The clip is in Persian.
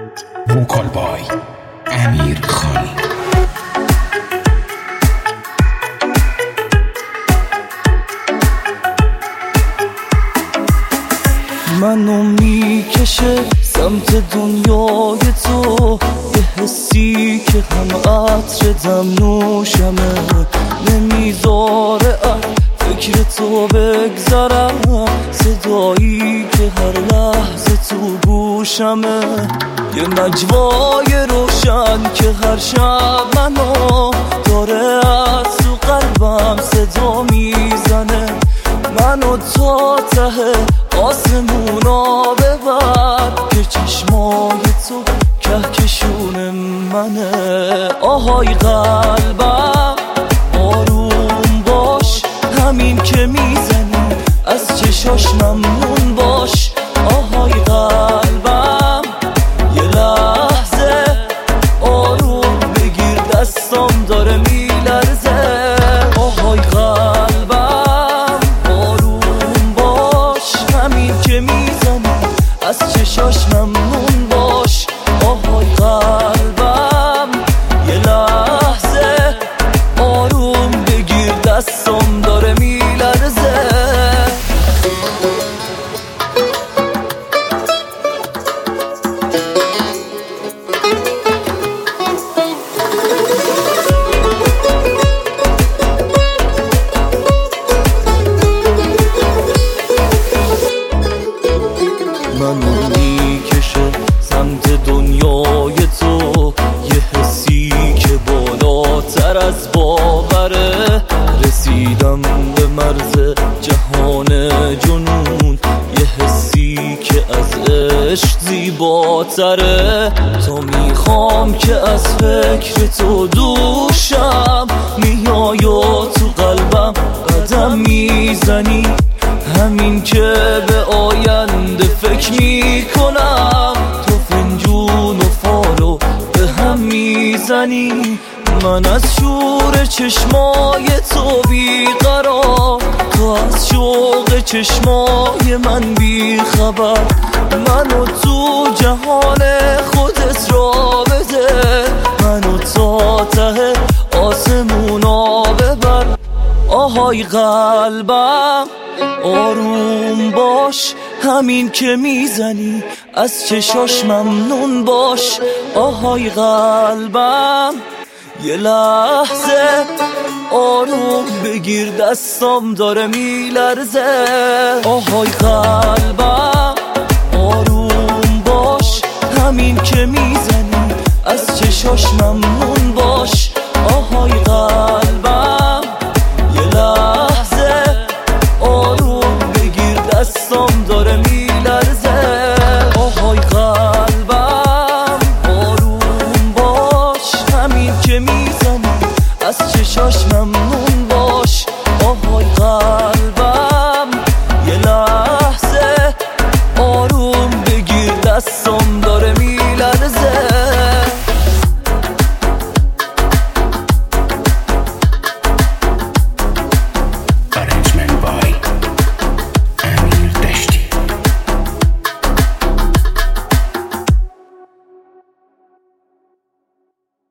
وکال بای امیر خانی. منو میکشه سمت دنیای تو، یه حسی که هم عطر دم نوشمه، نمیذاره فکر تو بگذرم، صدایی که هر لحظه تو گوشمه، یه نجوای روشن که هر شب منو داره از تو قلبم صدا میزنه، منو تا ته آسمونا ببر که چشمای تو کهکشون منه. آهای قلبم آروم باش، همین که میزنی از چشاش ممنون باش. آهای قلبم یه لحظه آروم بگیر، دستام داره میلرزه. آهای قلبم آروم باش، همین که میزنی از چشاش ممنون باش. آهای قلبم یه لحظه آروم بگیر، دستام داره میلرزه. منو میکشه سمت دنیای تو، یه حسی که بالاتر از باوره، رسیدم به مرز جهان جنون، یه حسی که از عشق زیباتره. تو میخوام که از فکر تو دوشم میای و تو قلبم قدم میزنی، همین که به آینده فکر میکنم، تو فنجون و فالو به هم میزنی. من از شور چشمای تو بیقرار، تو از شوق چشمای من بیخبر، منو تو جهان خودت را بده، منو تا ته آسمونا ببر. آهای قلبم آروم باش، همین که میزنی از چشاش ممنون باش. آهای قلبم یه لحظه آروم بگیر، دستام داره میلرزه. آهای قلبم آروم باش، همین که میزنی از چشاش ممنون باش. آهای قلبم یه لحظه آروم بگیر، دستام داره میلرزه. آهای قلبم آروم باش، همین که میزنی از چشاش ممنون باش. آهای قلبم